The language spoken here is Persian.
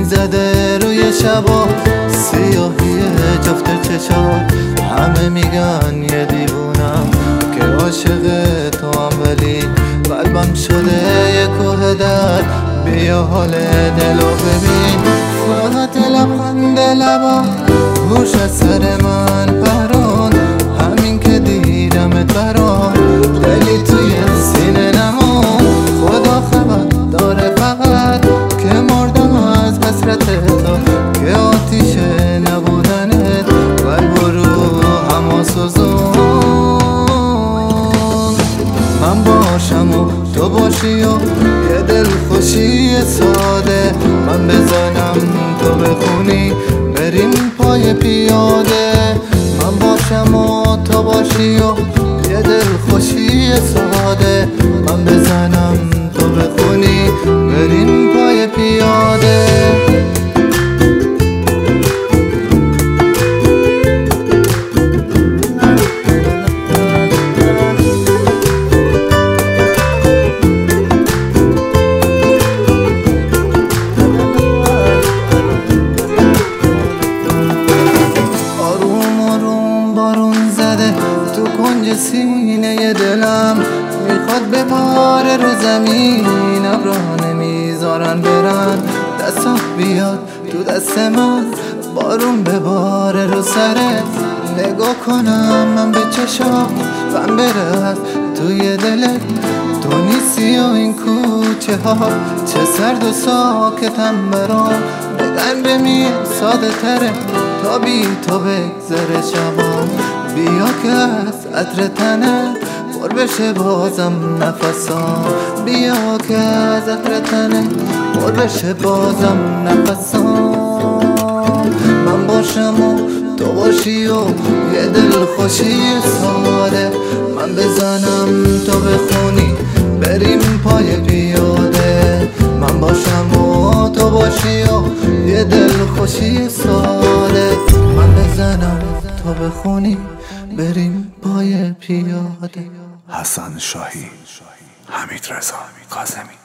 میزده روی شبا، سیاهی جفت چشات. همه میگن یه دیوونم که عاشق تو هم، ولی قلبم شده یه کوه درد. بیا حال دلو ببین، فقط لبخند لبا هوش از سر من پران. همین که دیدمت برام دلی توی سینه نمون. خدا خبر داره فقط که مردم از حسرت تو، که آتیش نبودنت قلب و روحمو سوزون. من باشم و تو باشی و یه دل خوشی ساده، من بزنم تو بخونی بریم پای پیاده. من باشم و تو باشی و یه دل خوشی ساده، من بزنم تو بخونی بریم پای پیاده. سینه دلم میخواد بباره رو زمین، ابرها نمیذارن برن. دستم بیاد تو دست من، بارون بباره رو سرت. نگاه کنم من به چشام، غم بره از توی دلت. تو نیستی و این کوچه ها چه سرد و ساکتم برام. بگن بمیر ساده تره تا بی تو بگذره شبام. بیا که از عطر تنه پر بشه بازم نفسام. بیا که از عطر تنه پر بشه بازم نفسام. من باشم و تو باشی و یه دل خوشی ساده، من بزنم تو بخونی بریم پای پیاده. من باشم و تو باشی و یه دل خوشی ساده، من بزنم تو بخونی بریم پای پیاده. حسن شاهی، حمید رضا کاظمی.